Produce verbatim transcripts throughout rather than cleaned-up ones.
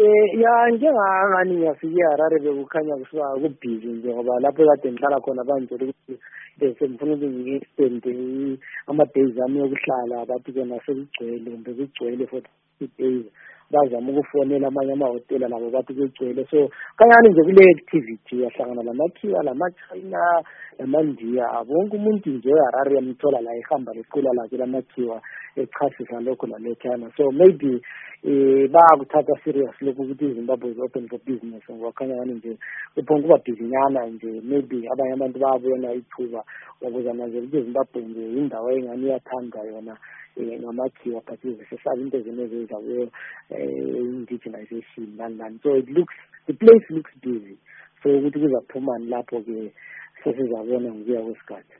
Eh ya njengangani ngiyafike eHarare bekukhanya kusuka kubhizi nje ngoba lapho kade ngihlala khona banje ukuthi bese ngifuna ukuthi ngi-extend ama-days ami yokuhlala bathi kona sekugcwele kumbe kugcwele for days bazama ukufonela amanye amahhotela labo bathi kugcwele so kanyani nje kule activity yahlangana lamakhiwa lamachina lamandiya bonke umuntu nje eHarare yamthola la ehamba lequla lakhe lamakhiwa echasisa lokho lalethana so maybe eh bayakuthatha serious lokho ukuthi iZimbabwe is open for business ngoba kanyani nje kuphonga kuba bhizinyana nje maybe abanye abantu bayabona ithuba ukuze nazo iZimbabwe nje indawo engani iyathanda yona ngamakhiwa but sesaba into ezineze zawo indigenization nani so it looks the place looks busy so ukuthi kuzaphuma lapho ke sesizabona ngokuya kwesikhathi.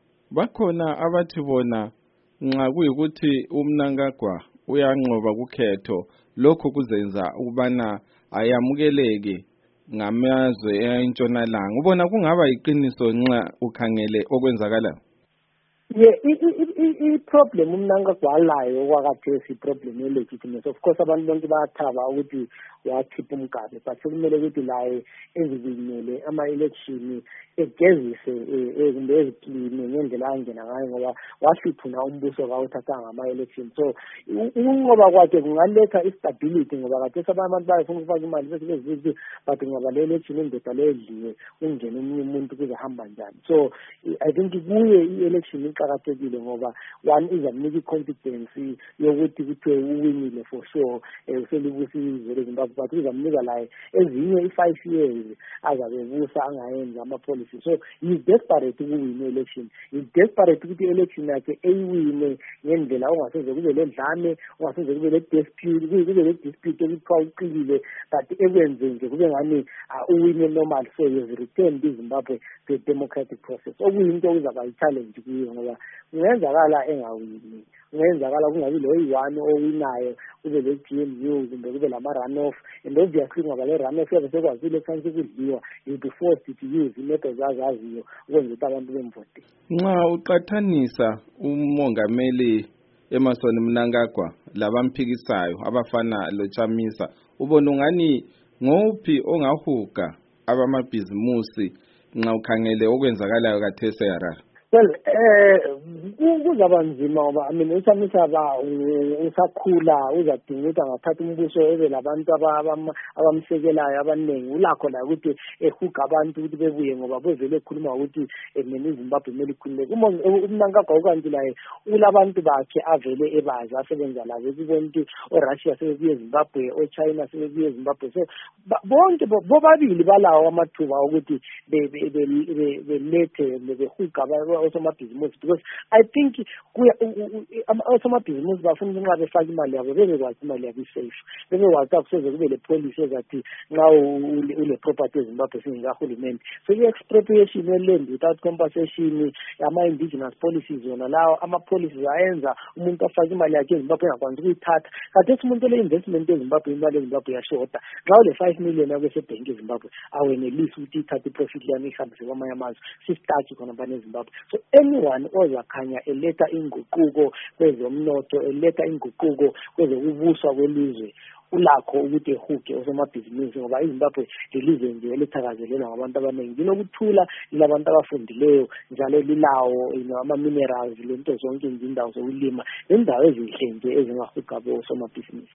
Bakhona abathi bona nxa kuyikuthi uMnangagwa uyanqoba kukhetho lokho kuzenza ukubana ayamukeleke ngamazwe eNtshonalanga ubona kungaba iqiniso nxa ukhangele okwenzakala. Yeah, i problem uMnangagwa alayo okwakhathesi problem elegitimacy of course abantu bonke bayathaba ukuthi wakhipha umgaba but sekumele ukuthi laye ezibinyele ama-election egezise kumbe ezikline ngendlela angena ngayo ngoba wahluphuna umbuso kawuthathanga ama-election so ukunqoba kwakhe kungaletha istability ngoba khathesi abanye abantu bayafuna ukufaka imali bese bezithi but ngoba le election indoda ledliwe ungene omunye umuntu kuzahamba njani so I think kuye i-election iqakathekile ngoba one izamnika i-confidence yokuthi kuthiwe uwinile for sure uselibusize leZimbabwe but uzamnika la ezinye i-five years azabe busa angayenza ama-policy so he is desperate ukuwina election he is desperate ukuthi election yakhe eyiwine ngendlela ongaseze kube le dlame ongaseze kube le dispute kube le dispute ekuthiwa uqilile but ekwenze nje kube ngani uwine normal so he has returned iZimbabwe to a democratic process okuyinto okuzaba i-challenge kuyo ngoba kungenzakala engawini kungenzakala kungabi lo yi-one owinayo kube le G M U kumbe kube lama-runoff and obviously ngoba le runoff yabe sekwazile chance kudliwa you'll be forced to use imethods azaziyo ukwenza ukuthi abantu bemvote. Nxa uqathanisa umongameli Emmerson Mnangagwa labamphikisayo abafana loChamisa ubona ungani ngophi ongahuga abamabhizimusi nxa ukhangele okwenzakalayo khathesi eHarare? Well, eh kuzaba nzima ngoba I mean uChamisa ba usakhula uzadinga ukuthi angathatha umbuso ebe labantu abamsekelayo abaningi ulakho la ukuthi ehuga abantu ukuthi bebuye ngoba bevele ekhuluma ukuthi mina iZimbabwe kumele ikhululeke uMnangagwa ukanti la ulabantu bakhe avele ebazi asebenza la kubona ukuthi oRussia sebebuye eZimbabwe oChina sebebuye eZimbabwe so bonke bobabili balawo amathuba ukuthi belethe behuga osomabhizimusi because I think osomabhizimusi bafuna nxa befaka imali yabo bebekwazi imali yabo isafe bebekwazi akuseze kube le policy ezathi nxa ule property eZimbabwe singakahulumende so i-expropriation ye-land without compensation ama-indigenous policies yona lawo ama-policies ayenza umuntu afake imali yakhe eZimbabwe engakwanisi ukuyithatha khathesi umuntu ele-investment eZimbabwe imali eZimbabwe iyashota nxa ule five million yakho esebhenki eZimbabwe awenelisi ukuthi ithathe i-profit yami ihambise kwamanye amazwe sistaki khona bane eZimbabwe so anyone ozakhanya eletha inguquko kwezomnotho eletha inguquko kwezokubuswa kwelizwe ulakho ukuthi ehuge osomabhizinisi ngoba iZimbabwe lilizwe nje elithakazelelwa ngabantu abaningi linokuthula lilabantu abafundileyo njalo lilawo ama-minerals lento zonke indawo zokulima nendawo ezinhle nje ezingahuga osomabhizinisi.